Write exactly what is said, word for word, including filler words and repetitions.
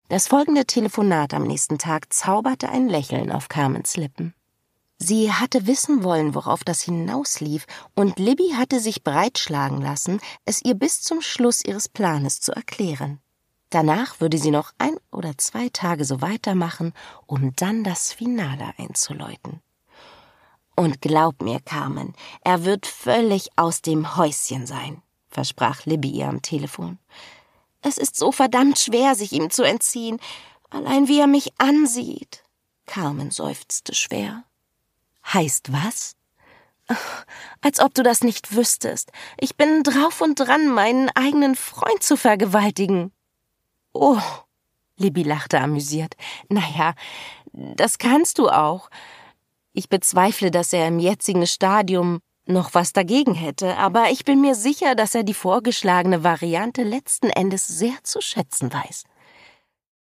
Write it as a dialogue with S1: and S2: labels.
S1: Das folgende Telefonat am nächsten Tag zauberte ein Lächeln auf Carmens Lippen. Sie hatte wissen wollen, worauf das hinauslief, und Libby hatte sich breitschlagen lassen, es ihr bis zum Schluss ihres Planes zu erklären. Danach würde sie noch ein oder zwei Tage so weitermachen, um dann das Finale einzuläuten. »Und glaub mir, Carmen, er wird völlig aus dem Häuschen sein«, versprach Libby ihr am Telefon. »Es ist so verdammt schwer, sich ihm zu entziehen, allein wie er mich ansieht.« Carmen seufzte schwer. »Heißt was?« »Als ob du das nicht wüsstest. Ich bin drauf und dran, meinen eigenen Freund zu vergewaltigen.« »Oh«, Libby lachte amüsiert. »Naja, das kannst du auch. Ich bezweifle, dass er im jetzigen Stadium noch was dagegen hätte, aber ich bin mir sicher, dass er die vorgeschlagene Variante letzten Endes sehr zu schätzen weiß.«